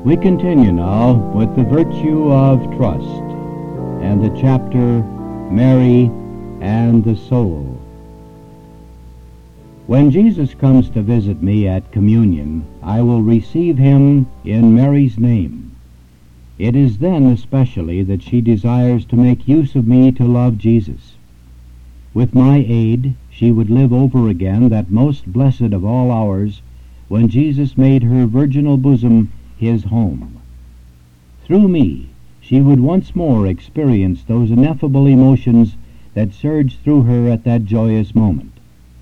We continue now with the virtue of trust and the chapter Mary and the Soul. When Jesus comes to visit me at communion, I will receive him in Mary's name. It is then especially that she desires to make use of me to love Jesus. With my aid, she would live over again that most blessed of all hours when Jesus made her virginal bosom his home. Through me, she would once more experience those ineffable emotions that surged through her at that joyous moment.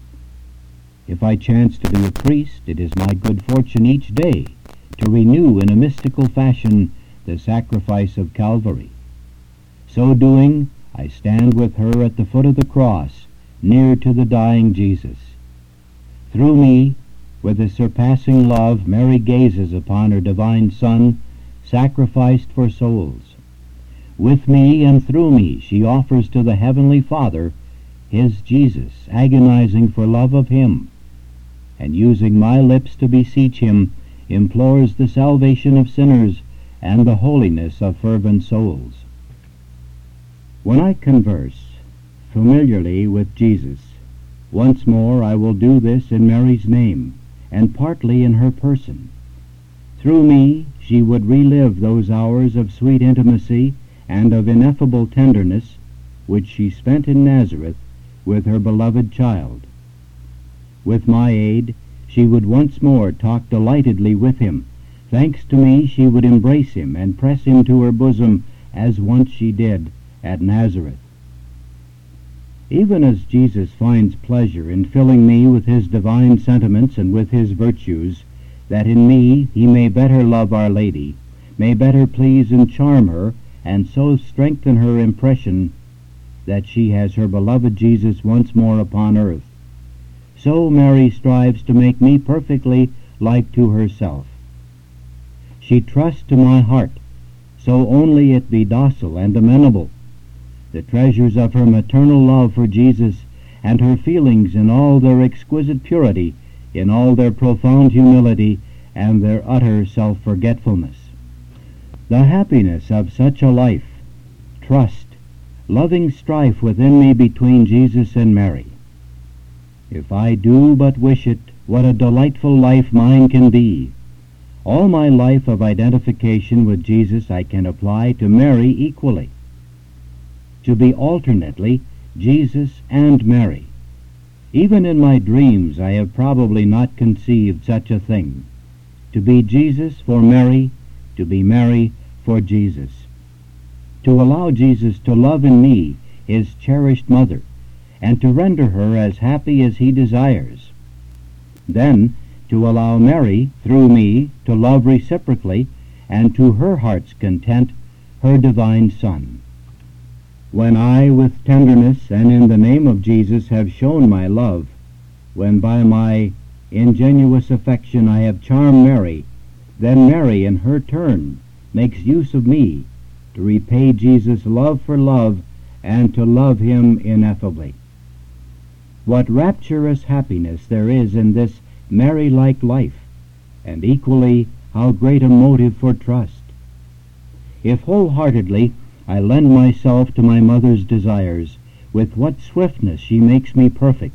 If I chance to be a priest, it is my good fortune each day to renew in a mystical fashion the sacrifice of Calvary. So doing, I stand with her at the foot of the cross, near to the dying Jesus. Through me, with a surpassing love, Mary gazes upon her divine Son, sacrificed for souls. With me and through me, she offers to the Heavenly Father his Jesus, agonizing for love of him, and using my lips to beseech him, implores the salvation of sinners and the holiness of fervent souls. When I converse familiarly with Jesus, once more I will do this in Mary's name, and partly in her person. Through me, she would relive those hours of sweet intimacy and of ineffable tenderness which she spent in Nazareth with her beloved child. With my aid, she would once more talk delightedly with him. Thanks to me, she would embrace him and press him to her bosom as once she did at Nazareth. Even as Jesus finds pleasure in filling me with his divine sentiments and with his virtues, that in me he may better love Our Lady, may better please and charm her, and so strengthen her impression that she has her beloved Jesus once more upon earth, so Mary strives to make me perfectly like to herself. She trusts to my heart, so only it be docile and amenable. The treasures of her maternal love for Jesus and her feelings in all their exquisite purity, in all their profound humility, and their utter self-forgetfulness. The happiness of such a life, trust, loving strife within me between Jesus and Mary. If I do but wish it, what a delightful life mine can be. All my life of identification with Jesus I can apply to Mary equally. To be alternately Jesus and Mary. Even in my dreams I have probably not conceived such a thing. To be Jesus for Mary, to be Mary for Jesus. To allow Jesus to love in me, his cherished mother, and to render her as happy as he desires. Then to allow Mary, through me, to love reciprocally, and to her heart's content, her divine Son. When I, with tenderness and in the name of Jesus, have shown my love, when by my ingenuous affection I have charmed Mary, then Mary in her turn makes use of me to repay Jesus love for love and to love him ineffably. What rapturous happiness there is in this Mary-like life, and equally how great a motive for trust. If wholeheartedly I lend myself to my mother's desires, with what swiftness she makes me perfect.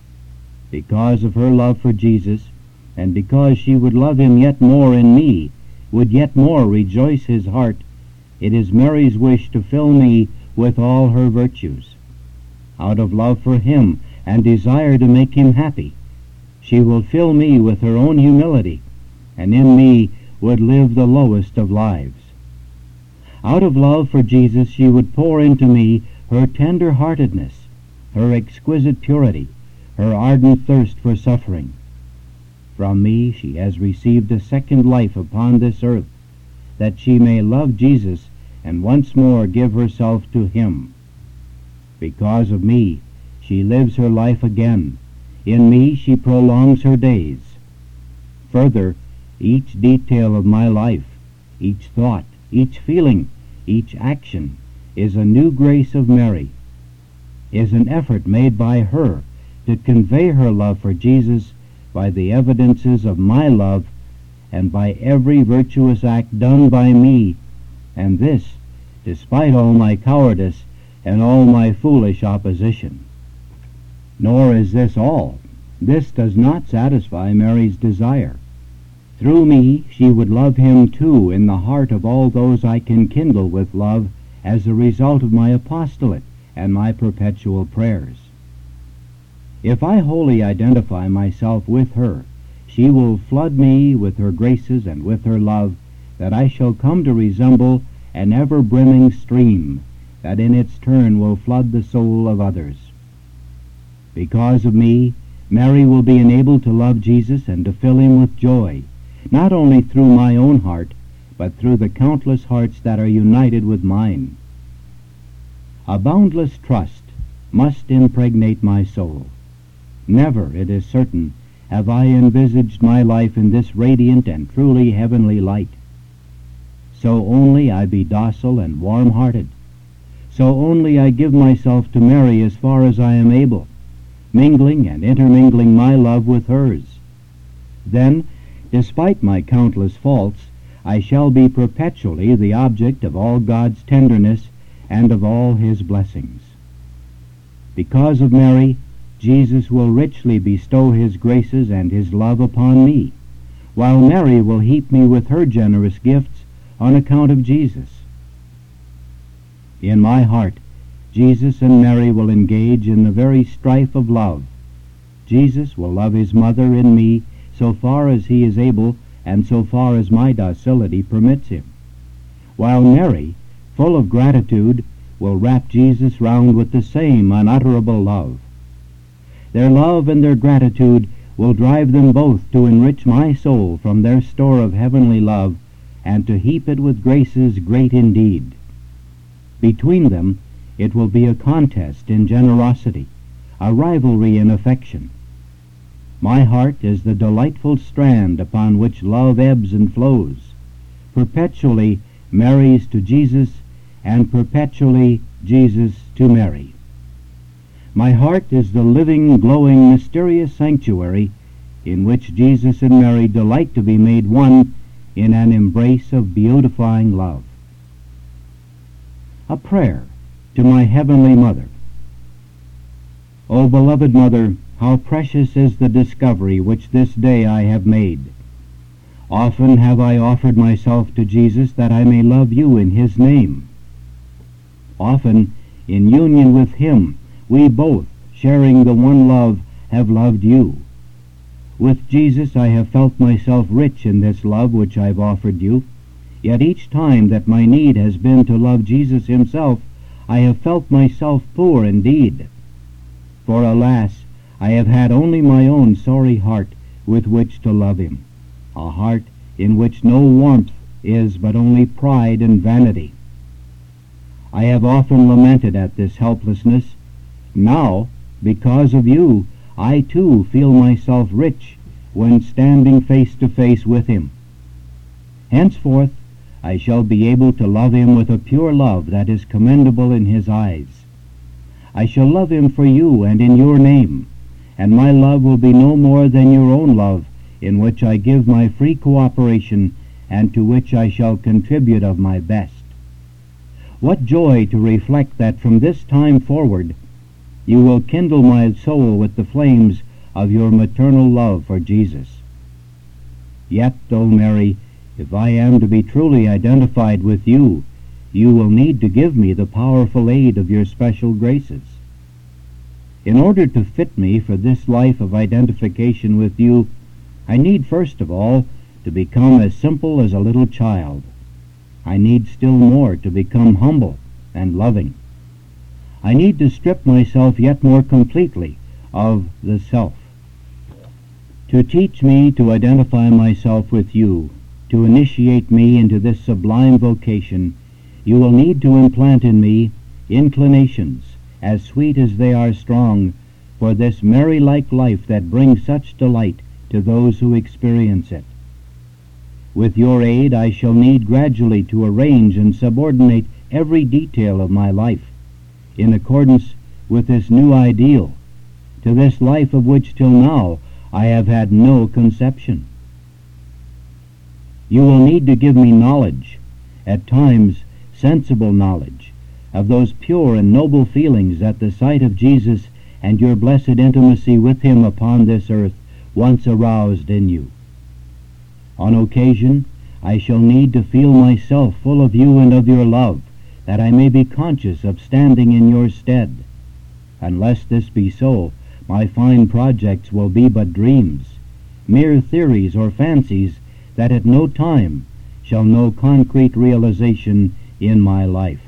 Because of her love for Jesus, and because she would love him yet more in me, would yet more rejoice his heart, it is Mary's wish to fill me with all her virtues. Out of love for him and desire to make him happy, she will fill me with her own humility, and in me would live the lowest of lives. Out of love for Jesus she would pour into me her tender-heartedness, her exquisite purity, her ardent thirst for suffering. From me she has received a second life upon this earth, that she may love Jesus and once more give herself to him. Because of me she lives her life again. In me she prolongs her days. Further, each detail of my life, each thought, each feeling, each action, is a new grace of Mary, is an effort made by her to convey her love for Jesus by the evidences of my love and by every virtuous act done by me, and this despite all my cowardice and all my foolish opposition. Nor is this all. This does not satisfy Mary's desire. Through me she would love him too in the heart of all those I can kindle with love as a result of my apostolate and my perpetual prayers. If I wholly identify myself with her, she will flood me with her graces and with her love, that I shall come to resemble an ever-brimming stream that in its turn will flood the soul of others. Because of me, Mary will be enabled to love Jesus and to fill him with joy, not only through my own heart, but through the countless hearts that are united with mine. A boundless trust must impregnate my soul. Never, it is certain, have I envisaged my life in this radiant and truly heavenly light. So only I be docile and warm-hearted. So only I give myself to Mary as far as I am able, mingling and intermingling my love with hers. Then, despite my countless faults, I shall be perpetually the object of all God's tenderness and of all his blessings. Because of Mary, Jesus will richly bestow his graces and his love upon me, while Mary will heap me with her generous gifts on account of Jesus. In my heart, Jesus and Mary will engage in the very strife of love. Jesus will love his mother in me so far as he is able and so far as my docility permits him, while Mary, full of gratitude, will wrap Jesus round with the same unutterable love. Their love and their gratitude will drive them both to enrich my soul from their store of heavenly love and to heap it with graces great indeed. Between them it will be a contest in generosity, a rivalry in affection. My heart is the delightful strand upon which love ebbs and flows, perpetually Mary's to Jesus, and perpetually Jesus to Mary. My heart is the living, glowing, mysterious sanctuary in which Jesus and Mary delight to be made one in an embrace of beautifying love. A prayer to my heavenly Mother. O beloved Mother, how precious is the discovery which this day I have made. Often have I offered myself to Jesus that I may love you in his name. Often, in union with him, we both, sharing the one love, have loved you. With Jesus I have felt myself rich in this love which I've offered you, yet each time that my need has been to love Jesus himself, I have felt myself poor indeed. For alas, I have had only my own sorry heart with which to love him, a heart in which no warmth is but only pride and vanity. I have often lamented at this helplessness. Now, because of you, I too feel myself rich when standing face to face with him. Henceforth, I shall be able to love him with a pure love that is commendable in his eyes. I shall love him for you and in your name, and my love will be no more than your own love, in which I give my free cooperation and to which I shall contribute of my best. What joy to reflect that from this time forward you will kindle my soul with the flames of your maternal love for Jesus. Yet, O Mary, if I am to be truly identified with you, you will need to give me the powerful aid of your special graces. In order to fit me for this life of identification with you, I need first of all to become as simple as a little child. I need still more to become humble and loving. I need to strip myself yet more completely of the self. To teach me to identify myself with you, to initiate me into this sublime vocation, you will need to implant in me inclinations, as sweet as they are strong, for this Mary-like life that brings such delight to those who experience it. With your aid I shall need gradually to arrange and subordinate every detail of my life, in accordance with this new ideal, to this life of which till now I have had no conception. You will need to give me knowledge, at times sensible knowledge, of those pure and noble feelings that the sight of Jesus and your blessed intimacy with him upon this earth once aroused in you. On occasion, I shall need to feel myself full of you and of your love, that I may be conscious of standing in your stead. Unless this be so, my fine projects will be but dreams, mere theories or fancies that at no time shall know concrete realization in my life.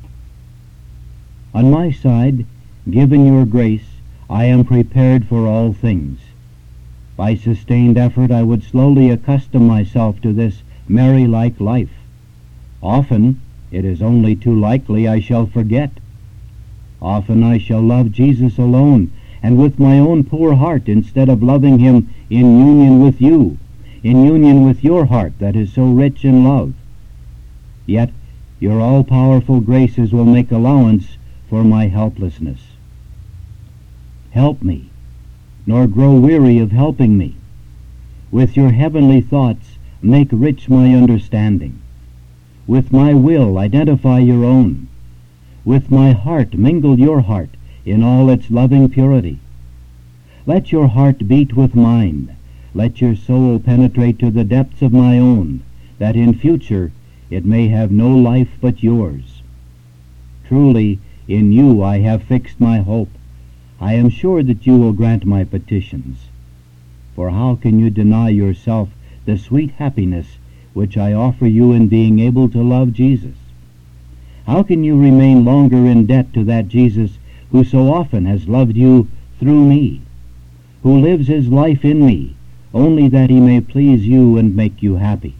On my side, given your grace, I am prepared for all things. By sustained effort I would slowly accustom myself to this Mary-like life. Often it is only too likely I shall forget. Often I shall love Jesus alone, and with my own poor heart, instead of loving him in union with you, in union with your heart that is so rich in love. Yet your all-powerful graces will make allowance for my helplessness. Help me, nor grow weary of helping me. With your heavenly thoughts make rich my understanding. With my will identify your own. With my heart mingle your heart in all its loving purity. Let your heart beat with mine. Let your soul penetrate to the depths of my own, that in future it may have no life but yours. Truly, in you I have fixed my hope. I am sure that you will grant my petitions. For how can you deny yourself the sweet happiness which I offer you in being able to love Jesus? How can you remain longer in debt to that Jesus who so often has loved you through me, who lives his life in me, only that he may please you and make you happy?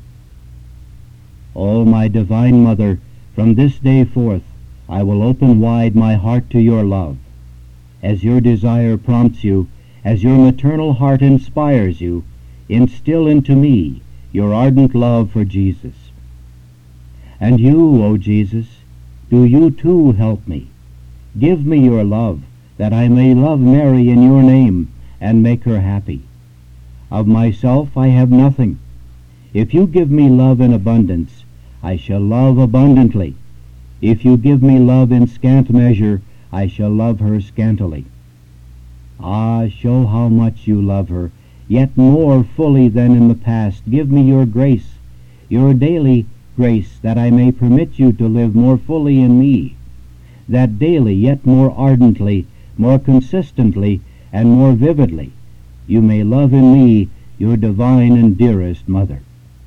O my divine Mother, from this day forth I will open wide my heart to your love. As your desire prompts you, as your maternal heart inspires you, instill into me your ardent love for Jesus. And you, O Jesus, do you too help me. Give me your love, that I may love Mary in your name and make her happy. Of myself I have nothing. If you give me love in abundance, I shall love abundantly. If you give me love in scant measure, I shall love her scantily. Ah, show how much you love her, yet more fully than in the past. Give me your grace, your daily grace, that I may permit you to live more fully in me, that daily, yet more ardently, more consistently, and more vividly, you may love in me your divine and dearest Mother.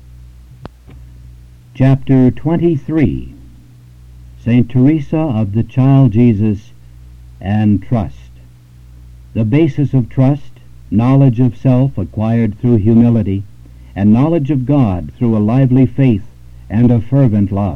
Chapter 23. Saint Teresa of the Child Jesus and Trust. The basis of trust, knowledge of self acquired through humility, and knowledge of God through a lively faith and a fervent love.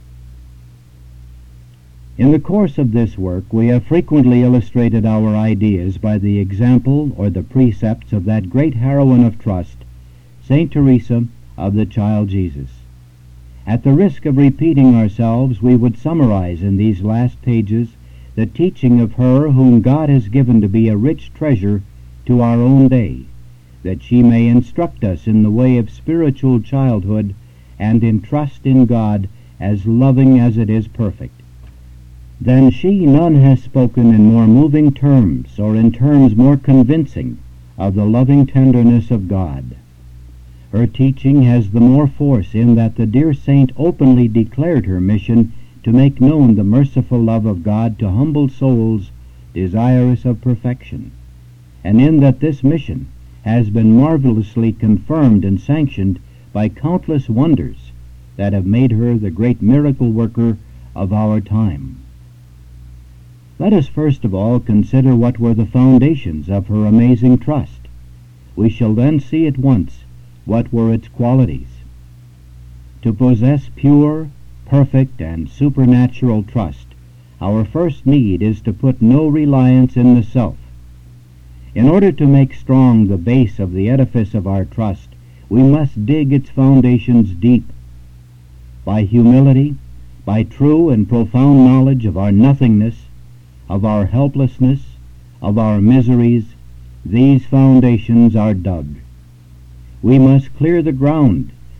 In the course of this work we have frequently illustrated our ideas by the example or the precepts of that great heroine of trust, Saint Teresa of the Child Jesus. At the risk of repeating ourselves, we would summarize in these last pages the teaching of her whom God has given to be a rich treasure to our own day, that she may instruct us in the way of spiritual childhood and in trust in God as loving as it is perfect. Than she none has spoken in more moving terms, or in terms more convincing, of the loving tenderness of God. Her teaching has the more force in that the dear saint openly declared her mission to make known the merciful love of God to humble souls desirous of perfection, and in that this mission has been marvelously confirmed and sanctioned by countless wonders that have made her the great miracle worker of our time. Let us first of all consider what were the foundations of her amazing trust. We shall then see at once what were its qualities. To possess pure, perfect, and supernatural trust, our first need is to put no reliance in the self. In order to make strong the base of the edifice of our trust, we must dig its foundations deep. By humility, by true and profound knowledge of our nothingness, of our helplessness, of our miseries, these foundations are dug. We must clear the ground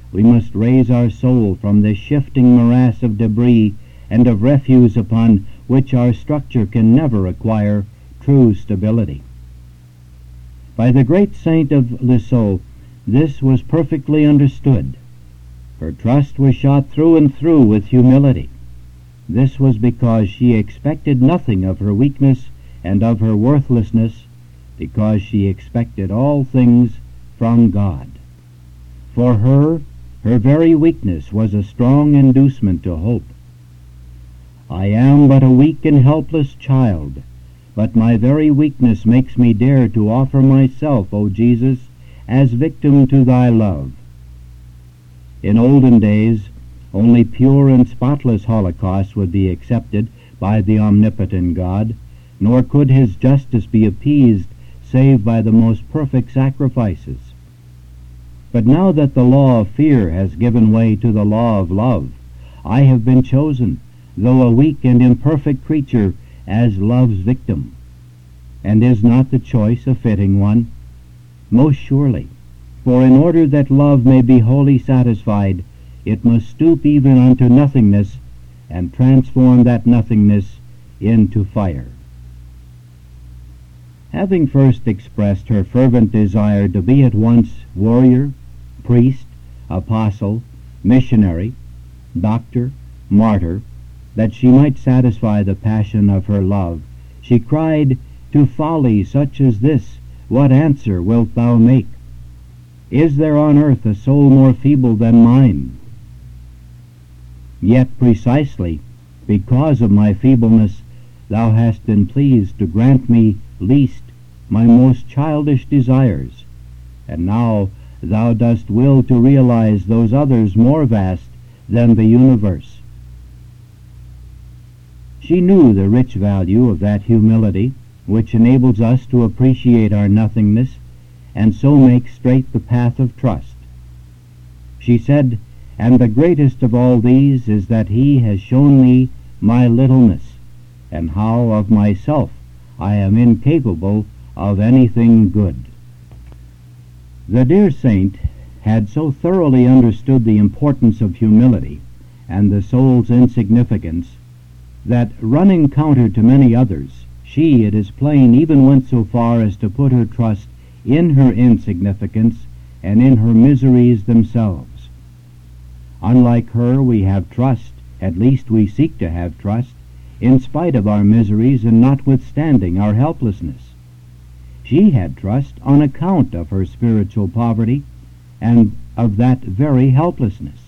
we must raise our soul from this shifting morass of debris and of refuse upon which our structure can never acquire true stability. By the great saint of Lisieux, this was perfectly understood. Her trust was shot through and through with humility. This was because she expected nothing of her weakness and of her worthlessness, because she expected all things from God. For her very weakness was a strong inducement to hope. I am but a weak and helpless child, but my very weakness makes me dare to offer myself, O Jesus, as victim to thy love. In olden days, only pure and spotless holocausts would be accepted by the omnipotent God, nor could his justice be appeased save by the most perfect sacrifices. But now that the law of fear has given way to the law of love, I have been chosen, though a weak and imperfect creature, as love's victim. And is not the choice a fitting one? Most surely, for in order that love may be wholly satisfied, it must stoop even unto nothingness, and transform that nothingness into fire. Having first expressed her fervent desire to be at once warrior, priest, apostle, missionary, doctor, martyr, that she might satisfy the passion of her love, she cried, To folly such as this, what answer wilt thou make? Is there on earth a soul more feeble than mine? Yet precisely because of my feebleness thou hast been pleased to grant me least my most childish desires, and now thou dost will to realize those others more vast than the universe. She knew the rich value of that humility which enables us to appreciate our nothingness and so make straight the path of trust. She said, And the greatest of all these is that he has shown me my littleness, and how of myself I am incapable of anything good. The dear saint had so thoroughly understood the importance of humility and the soul's insignificance that, running counter to many others, she, it is plain, even went so far as to put her trust in her insignificance and in her miseries themselves. Unlike her, we have trust, at least we seek to have trust, in spite of our miseries and notwithstanding our helplessness. She had trust on account of her spiritual poverty and of that very helplessness.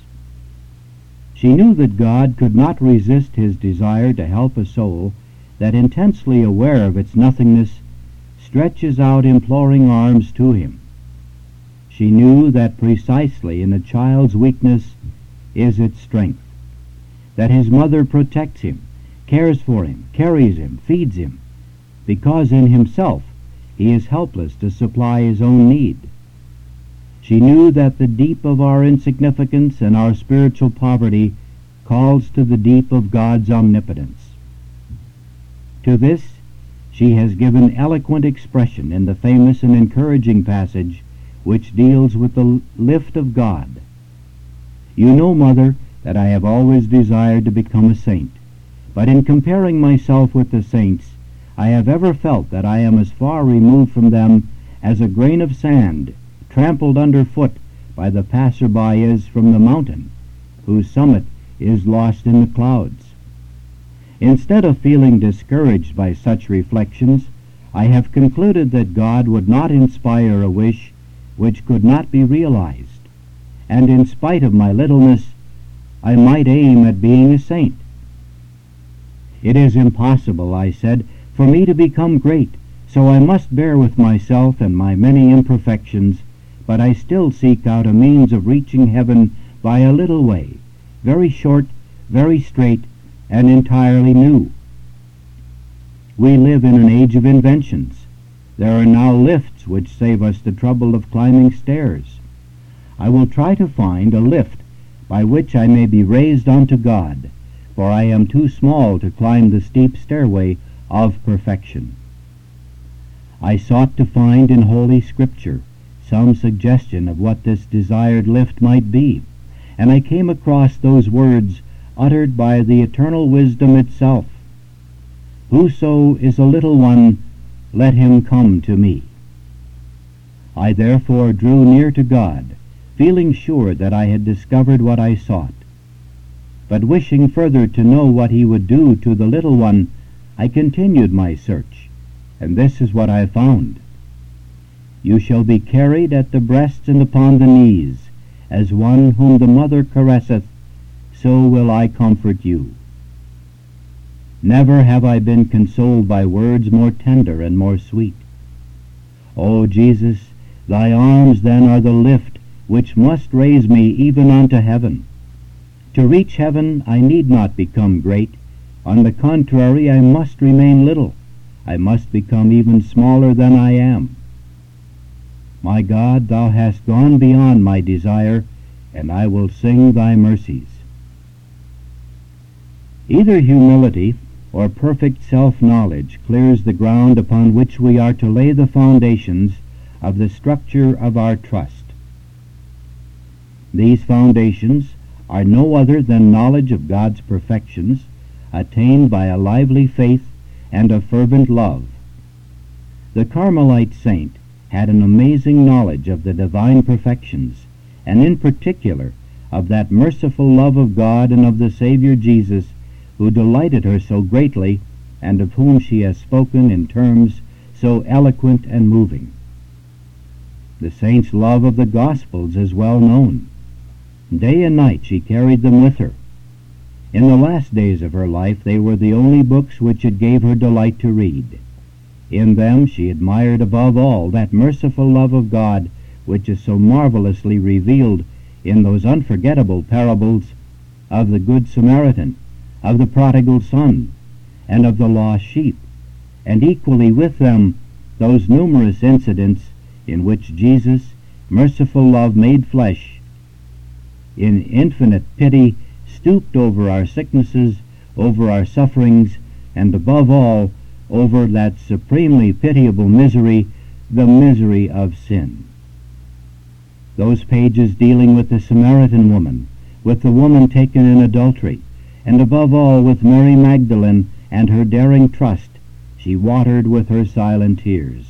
She knew that God could not resist his desire to help a soul that, intensely aware of its nothingness, stretches out imploring arms to him. She knew that precisely in a child's weakness is its strength, that his mother protects him, cares for him, carries him, feeds him, because in himself he is helpless to supply his own need. She knew that the deep of our insignificance and our spiritual poverty calls to the deep of God's omnipotence. To this she has given eloquent expression in the famous and encouraging passage which deals with the lift of God. You know, Mother, that I have always desired to become a saint, but in comparing myself with the saints, I have ever felt that I am as far removed from them as a grain of sand trampled underfoot by the passer-by is from the mountain, whose summit is lost in the clouds. Instead of feeling discouraged by such reflections, I have concluded that God would not inspire a wish which could not be realized, and in spite of my littleness, I might aim at being a saint. It is impossible, I said, for me to become great, so I must bear with myself and my many imperfections, but I still seek out a means of reaching heaven by a little way, very short, very straight, and entirely new. We live in an age of inventions. There are now lifts which save us the trouble of climbing stairs. I will try to find a lift by which I may be raised unto God, for I am too small to climb the steep stairway of perfection. I sought to find in Holy Scripture some suggestion of what this desired lift might be, and I came across those words uttered by the eternal wisdom itself. Whoso is a little one, let him come to me. I therefore drew near to God, feeling sure that I had discovered what I sought. But wishing further to know what he would do to the little one, I continued my search, and this is what I found. You shall be carried at the breasts and upon the knees, as one whom the mother caresseth, so will I comfort you. Never have I been consoled by words more tender and more sweet. O Jesus, thy arms then are the lift which must raise me even unto heaven. To reach heaven I need not become great. On the contrary, I must remain little. I must become even smaller than I am. My God, thou hast gone beyond my desire, and I will sing thy mercies. Either humility or perfect self-knowledge clears the ground upon which we are to lay the foundations of the structure of our trust. These foundations are no other than knowledge of God's perfections, attained by a lively faith and a fervent love. The Carmelite saint had an amazing knowledge of the divine perfections, and in particular of that merciful love of God and of the Savior Jesus, who delighted her so greatly, and of whom she has spoken in terms so eloquent and moving. The saint's love of the Gospels is well known. Day and night she carried them with her. In the last days of her life they were the only books which it gave her delight to read. In them she admired above all that merciful love of God which is so marvelously revealed in those unforgettable parables of the Good Samaritan, of the prodigal son, and of the lost sheep, and equally with them those numerous incidents in which Jesus, merciful love made flesh, in infinite pity stooped over our sicknesses, over our sufferings, and above all, over that supremely pitiable misery, the misery of sin. Those pages dealing with the Samaritan woman, with the woman taken in adultery, and above all with Mary Magdalene and her daring trust, she watered with her silent tears.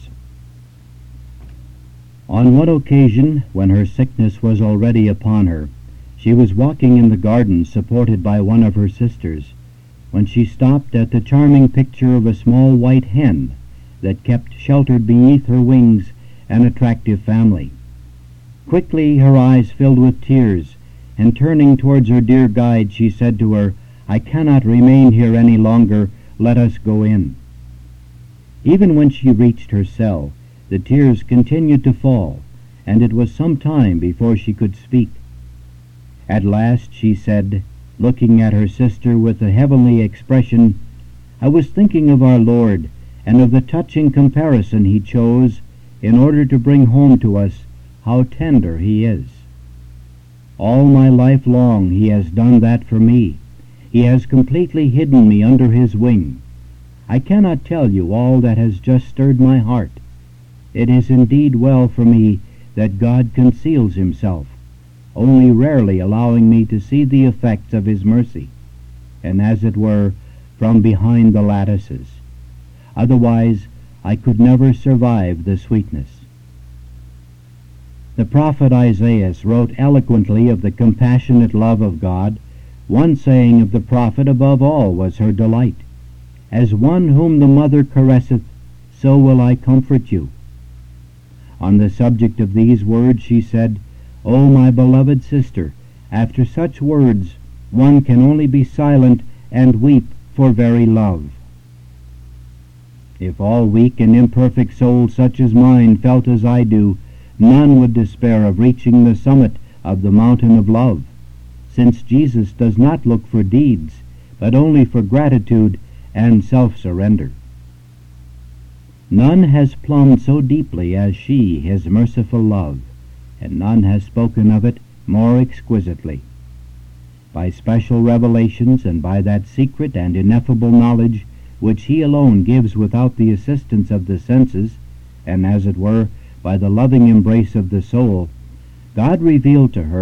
On one occasion, when her sickness was already upon her, she was walking in the garden supported by one of her sisters, when she stopped at the charming picture of a small white hen that kept sheltered beneath her wings an attractive family. Quickly her eyes filled with tears, and turning towards her dear guide, she said to her, "I cannot remain here any longer. Let us go in." Even when she reached her cell, the tears continued to fall, and it was some time before she could speak. At last she said, looking at her sister with a heavenly expression, "I was thinking of our Lord, and of the touching comparison he chose in order to bring home to us how tender he is. All my life long he has done that for me. He has completely hidden me under his wing. I cannot tell you all that has just stirred my heart. It is indeed well for me that God conceals himself, only rarely allowing me to see the effects of his mercy, and as it were, from behind the lattices. Otherwise, I could never survive the sweetness." The prophet Isaiah wrote eloquently of the compassionate love of God. One saying of the prophet above all was her delight. "As one whom the mother caresseth, so will I comfort you." On the subject of these words she said, "O my beloved sister, after such words one can only be silent and weep for very love." If all weak and imperfect souls such as mine felt as I do, none would despair of reaching the summit of the mountain of love, since Jesus does not look for deeds, but only for gratitude and self-surrender. None has plumbed so deeply as she his merciful love, and none has spoken of it more exquisitely. By special revelations and by that secret and ineffable knowledge which he alone gives without the assistance of the senses, and as it were by the loving embrace of the soul, God revealed to her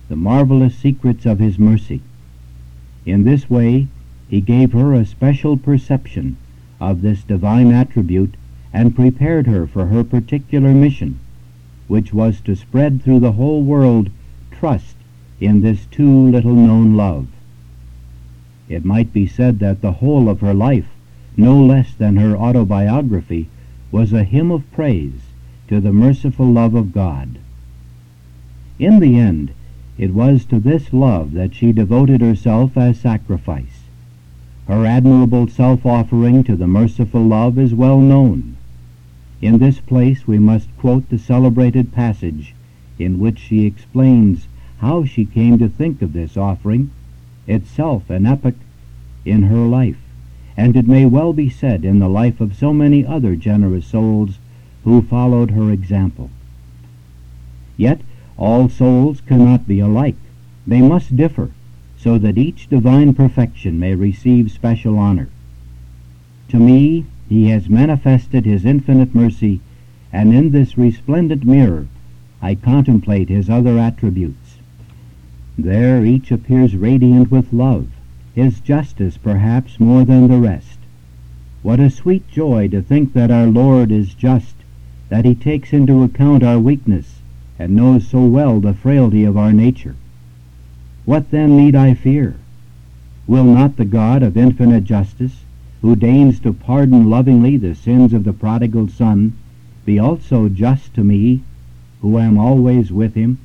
the marvelous secrets of his mercy. In this way, he gave her a special perception of this divine attribute and prepared her for her particular mission, which was to spread through the whole world trust in this too little known love. It might be said that the whole of her life, no less than her autobiography, was a hymn of praise to the merciful love of God. In the end, it was to this love that she devoted herself as sacrifice. Her admirable self-offering to the merciful love is well known. In this place we must quote the celebrated passage in which she explains how she came to think of this offering, itself an epoch in her life, and it may well be said in the life of so many other generous souls who followed her example. Yet all souls cannot be alike. They must differ, so that each divine perfection may receive special honor. To me, he has manifested his infinite mercy, and in this resplendent mirror I contemplate his other attributes. There each appears radiant with love, his justice perhaps more than the rest. What a sweet joy to think that our Lord is just, that he takes into account our weakness, and knows so well the frailty of our nature. What then need I fear? Will not the God of infinite justice, who deigns to pardon lovingly the sins of the prodigal son, be also just to me, who am always with him?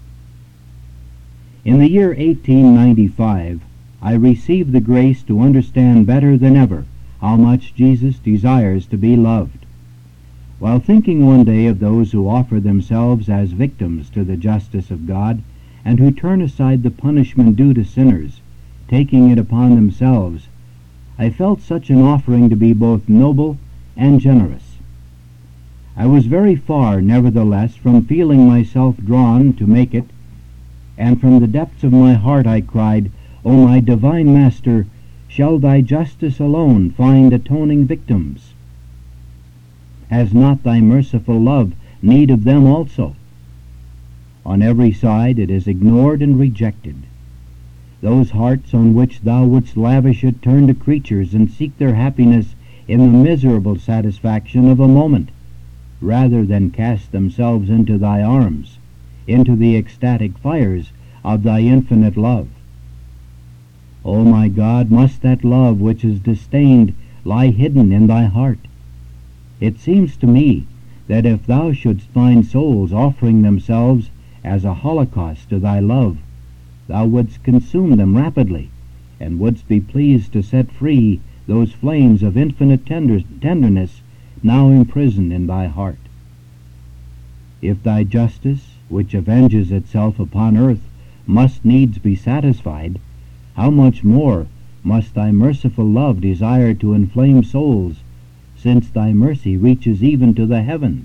In the year 1895, I received the grace to understand better than ever how much Jesus desires to be loved. While thinking one day of those who offer themselves as victims to the justice of God, and who turn aside the punishment due to sinners, taking it upon themselves, I felt such an offering to be both noble and generous. I was very far, nevertheless, from feeling myself drawn to make it, and from the depths of my heart I cried, O my divine Master, shall thy justice alone find atoning victims? Has not thy merciful love need of them also? On every side it is ignored and rejected. Those hearts on which thou wouldst lavish it turn to creatures and seek their happiness in the miserable satisfaction of a moment, rather than cast themselves into thy arms, into the ecstatic fires of thy infinite love. O my God, must that love which is disdained lie hidden in thy heart? It seems to me that if thou shouldst find souls offering themselves as a holocaust to thy love, thou wouldst consume them rapidly, and wouldst be pleased to set free those flames of infinite tenderness now imprisoned in thy heart. If thy justice, which avenges itself upon earth, must needs be satisfied, how much more must thy merciful love desire to inflame souls, since thy mercy reaches even to the heavens?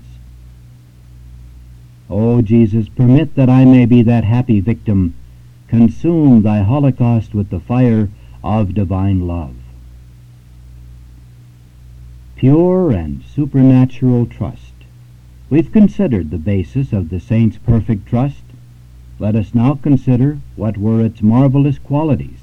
O Jesus, permit that I may be that happy victim. Consume thy holocaust with the fire of divine love. Pure and supernatural trust. We've considered the basis of the saint's perfect trust. Let us now consider what were its marvelous qualities.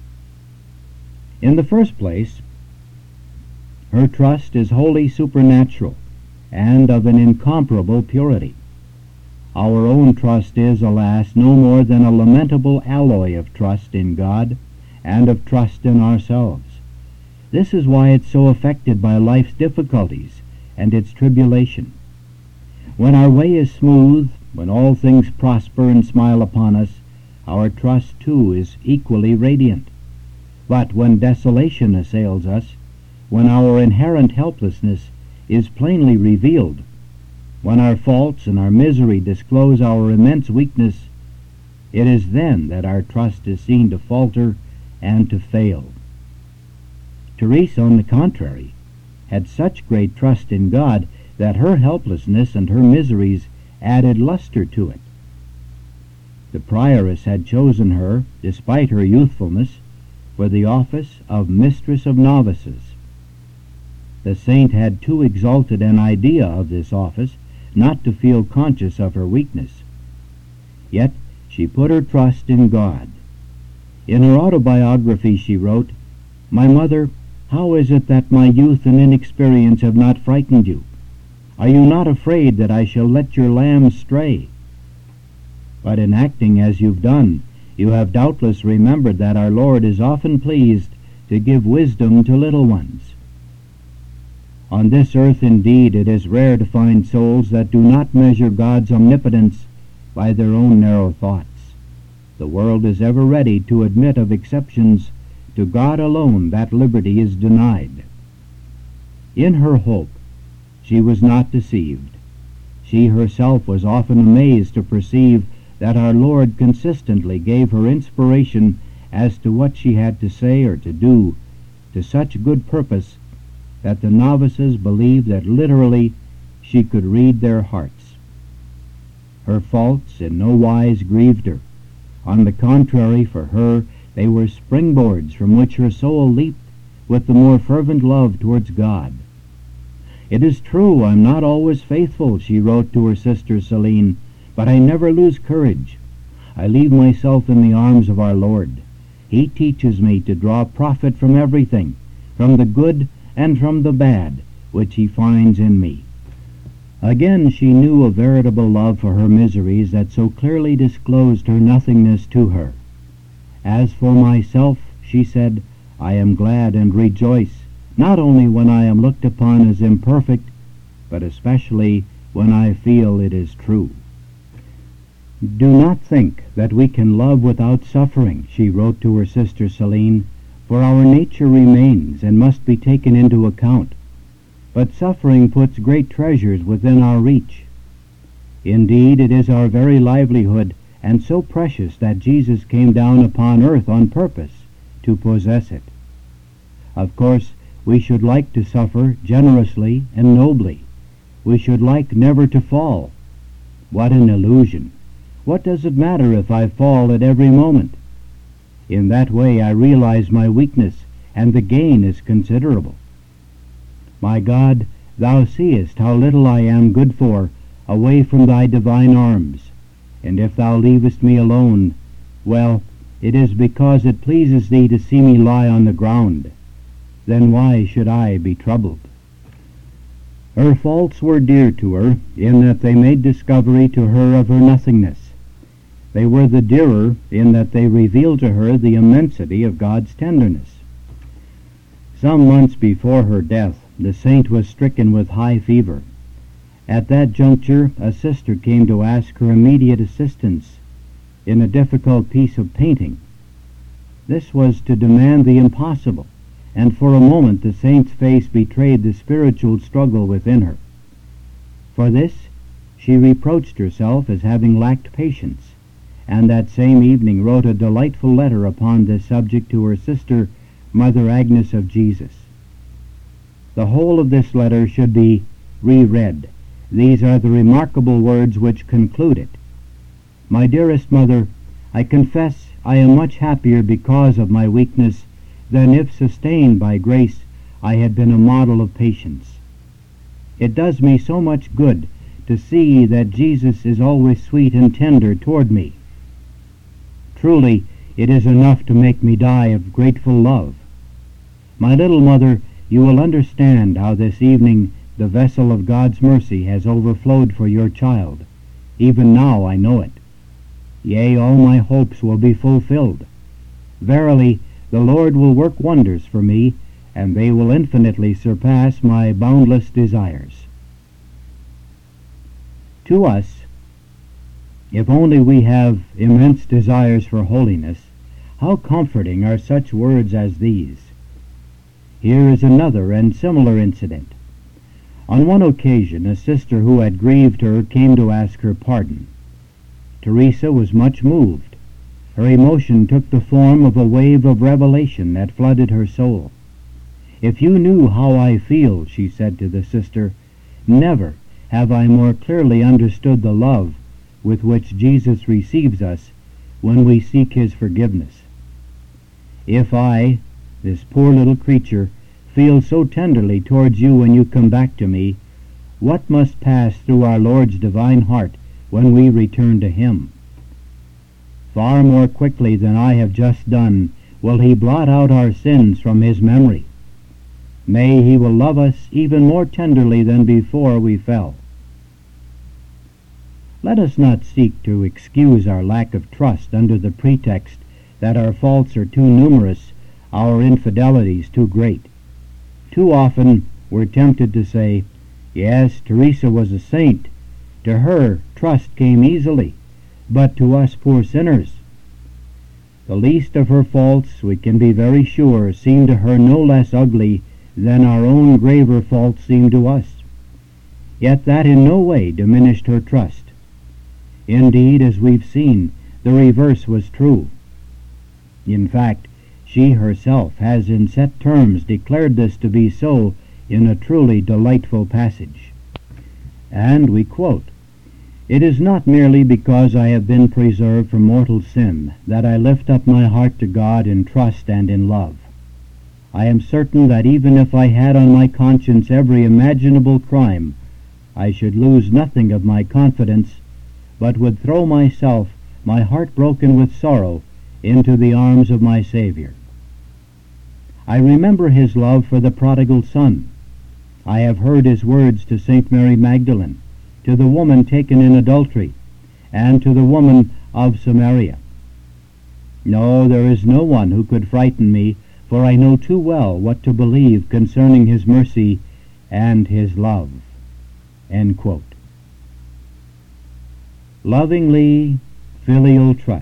In the first place, her trust is wholly supernatural and of an incomparable purity. Our own trust is, alas, no more than a lamentable alloy of trust in God and of trust in ourselves. This is why it's so affected by life's difficulties and its tribulation. When our way is smooth, when all things prosper and smile upon us, our trust too is equally radiant. But when desolation assails us, when our inherent helplessness is plainly revealed, when our faults and our misery disclose our immense weakness, it is then that our trust is seen to falter and to fail. Teresa, on the contrary, had such great trust in God that her helplessness and her miseries added luster to it. The prioress had chosen her, despite her youthfulness, for the office of Mistress of Novices. The saint had too exalted an idea of this office not to feel conscious of her weakness. Yet She put her trust in God. In her autobiography she wrote, "My mother, how is it that my youth and inexperience have not frightened you? Are you not afraid that I shall let your lambs stray?" But in acting as you've done, you have doubtless remembered that our Lord is often pleased to give wisdom to little ones. On this earth, indeed, it is rare to find souls that do not measure God's omnipotence by their own narrow thoughts. The world is ever ready to admit of exceptions. To God alone that liberty is denied. In her hope, she was not deceived. She herself was often amazed to perceive that our Lord consistently gave her inspiration as to what she had to say or to do to such good purpose that the novices believed that literally she could read their hearts. Her faults in no wise grieved her. On the contrary, for her, they were springboards from which her soul leaped with the more fervent love towards God. "It is true I'm not always faithful," she wrote to her sister Celine, "but I never lose courage. I leave myself in the arms of our Lord. He teaches me to draw profit from everything, from the good and from the bad, which he finds in me." Again she knew a veritable love for her miseries that so clearly disclosed her nothingness to her. "As for myself," she said, "I am glad and rejoice, not only when I am looked upon as imperfect, but especially when I feel it is true." "Do not think that we can love without suffering," she wrote to her sister Celine, "for our nature remains and must be taken into account. But suffering puts great treasures within our reach. Indeed, it is our very livelihood, and so precious that Jesus came down upon earth on purpose to possess it. Of course, we should like to suffer generously and nobly. We should like never to fall. What an illusion! What does it matter if I fall at every moment? In that way I realize my weakness, and the gain is considerable. My God, thou seest how little I am good for away from thy divine arms, and if thou leavest me alone, well, it is because it pleases thee to see me lie on the ground. Then why should I be troubled?" Her faults were dear to her, in that they made discovery to her of her nothingness. They were the dearer in that they revealed to her the immensity of God's tenderness. Some months before her death, the saint was stricken with high fever. At that juncture, a sister came to ask her immediate assistance in a difficult piece of painting. This was to demand the impossible, and for a moment the saint's face betrayed the spiritual struggle within her. For this, she reproached herself as having lacked patience, and that same evening wrote a delightful letter upon this subject to her sister, Mother Agnes of Jesus. The whole of this letter should be reread. These are the remarkable words which conclude it. "My dearest mother, I confess I am much happier because of my weakness than if, sustained by grace, I had been a model of patience. It does me so much good to see that Jesus is always sweet and tender toward me. Truly, it is enough to make me die of grateful love. My little mother, you will understand how this evening the vessel of God's mercy has overflowed for your child. Even now I know it. Yea, all my hopes will be fulfilled. Verily, the Lord will work wonders for me, and they will infinitely surpass my boundless desires." To us, if only we have immense desires for holiness, how comforting are such words as these. Here is another and similar incident. On one occasion, a sister who had grieved her came to ask her pardon. Teresa was much moved. Her emotion took the form of a wave of revelation that flooded her soul. "If you knew how I feel," she said to the sister, "never have I more clearly understood the love with which Jesus receives us when we seek his forgiveness. If I, this poor little creature, feel so tenderly towards you when you come back to me, what must pass through our Lord's divine heart when we return to him?" far more quickly than I have just done will he blot out our sins from his memory. Nay, he will love us even more tenderly than before we fell. Let us not seek to excuse our lack of trust under the pretext that our faults are too numerous, our infidelities too great. Too often we're tempted to say, yes, Teresa was a saint. To her, trust came easily, but to us poor sinners, the least of her faults, we can be very sure, seemed to her no less ugly than our own graver faults seem to us. Yet that in no way diminished her trust. Indeed, as we've seen, the reverse was true. In fact, she herself has in set terms declared this to be so in a truly delightful passage. And we quote, "It is not merely because I have been preserved from mortal sin that I lift up my heart to God in trust and in love. I am certain that even if I had on my conscience every imaginable crime, I should lose nothing of my confidence, but would throw myself, my heart broken with sorrow, into the arms of my Savior. I remember his love for the prodigal son. I have heard his words to St. Mary Magdalene, to the woman taken in adultery, and to the woman of Samaria. No, there is no one who could frighten me, for I know too well what to believe concerning his mercy and his love." End quote. Lovingly filial trust.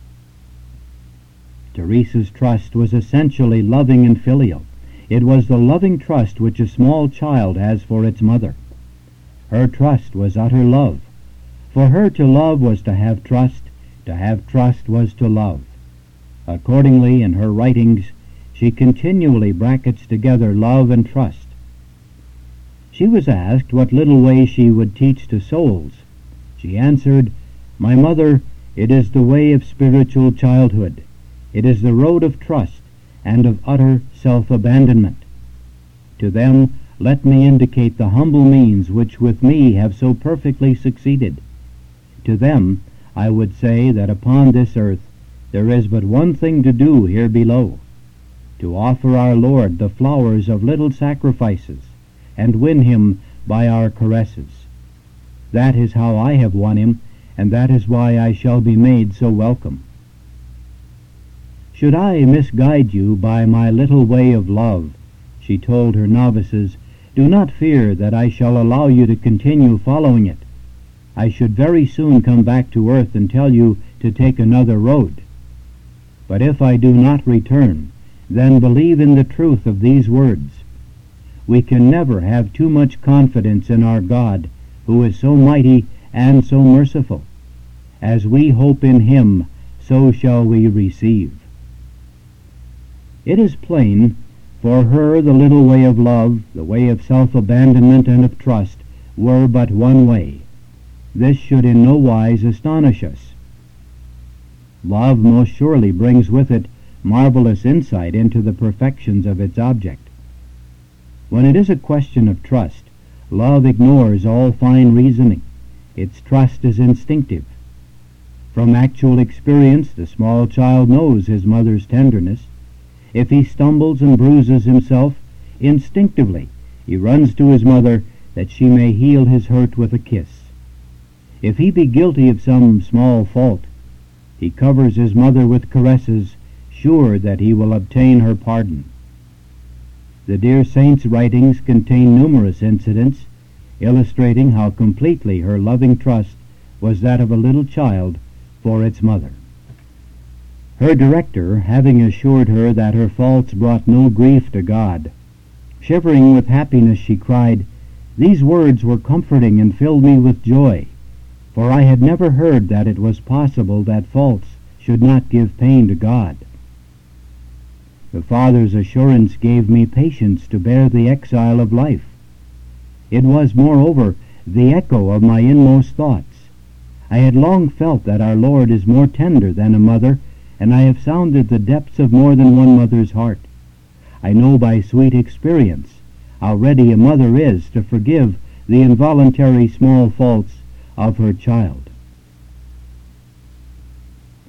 Teresa's trust was essentially loving and filial. It was the loving trust which a small child has for its mother. Her trust was utter love. For her to love was to have trust was to love. Accordingly, in her writings, she continually brackets together love and trust. She was asked what little way she would teach to souls. She answered, "My mother, it is the way of spiritual childhood. It is the road of trust and of utter self-abandonment. To them let me indicate the humble means which with me have so perfectly succeeded. To them I would say that upon this earth there is but one thing to do here below, to offer our Lord the flowers of little sacrifices, and win him by our caresses. That is how I have won him, and that is why I shall be made so welcome. Should I misguide you by my little way of love," she told her novices, "do not fear that I shall allow you to continue following it. I should very soon come back to earth and tell you to take another road. But if I do not return, then believe in the truth of these words. We can never have too much confidence in our God, who is so mighty and so merciful. As we hope in him, so shall we receive." It is plain, for her the little way of love, the way of self-abandonment and of trust, were but one way. This should in no wise astonish us. Love most surely brings with it marvelous insight into the perfections of its object. When it is a question of trust, love ignores all fine reasoning. Its trust is instinctive. From actual experience, the small child knows his mother's tenderness. If he stumbles and bruises himself, instinctively he runs to his mother that she may heal his hurt with a kiss. If he be guilty of some small fault, he covers his mother with caresses, sure that he will obtain her pardon. The dear saint's writings contain numerous incidents illustrating how completely her loving trust was that of a little child for its mother. Her director, having assured her that her faults brought no grief to God, shivering with happiness, she cried, "These words were comforting and filled me with joy, for I had never heard that it was possible that faults should not give pain to God." The Father's assurance gave me patience to bear the exile of life. It was, moreover, the echo of my inmost thoughts. I had long felt that our Lord is more tender than a mother, and I have sounded the depths of more than one mother's heart. I know by sweet experience how ready a mother is to forgive the involuntary small faults of her child.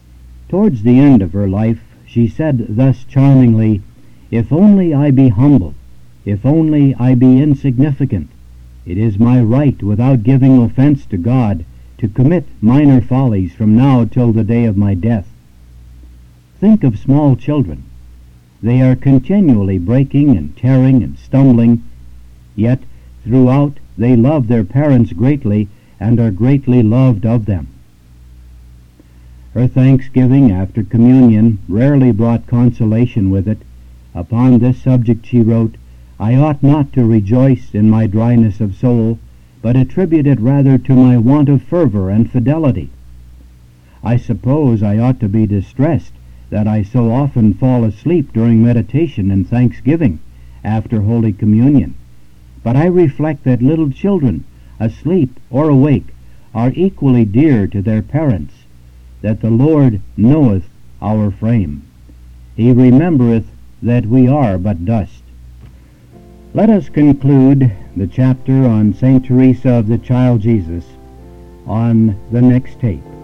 Towards the end of her life, she said thus charmingly, "If only I be humble, if only I be insignificant, it is my right, without giving offense to God, to commit minor follies from now till the day of my death." Think of small children. They are continually breaking and tearing and stumbling, yet throughout they love their parents greatly and are greatly loved of them. Her thanksgiving after communion rarely brought consolation with it. Upon this subject she wrote, "I ought not to rejoice in my dryness of soul, but attribute it rather to my want of fervor and fidelity. I suppose I ought to be distressed that I so often fall asleep during meditation and thanksgiving after Holy Communion, but I reflect that little children, asleep or awake, are equally dear to their parents, that the Lord knoweth our frame. He remembereth that we are but dust." Let us conclude the chapter on St. Teresa of the Child Jesus on the next tape.